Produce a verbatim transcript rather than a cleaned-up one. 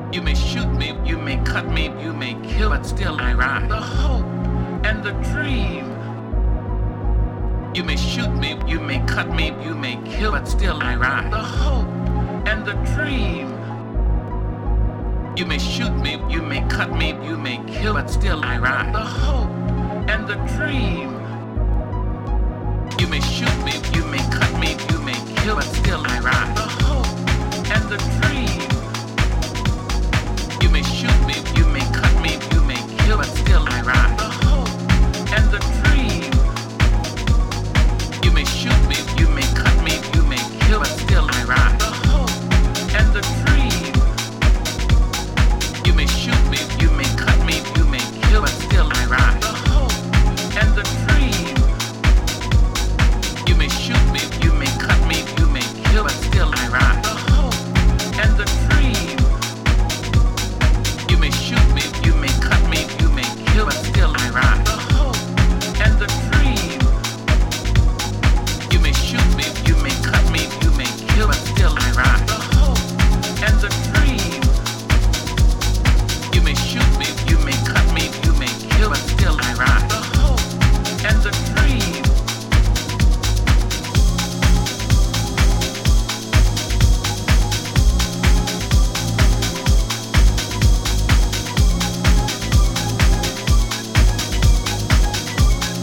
You may shoot me, you may cut me, you may kill, but still I rise. The hope and the dream. You may shoot me, you may cut me, you may kill, but still I rise. The hope and the dream. You may shoot me, you may cut me, you may kill, but still I rise. The hope and the dream. You may shoot me, you may cut me, you may kill, but still I rise. The hope and the dream.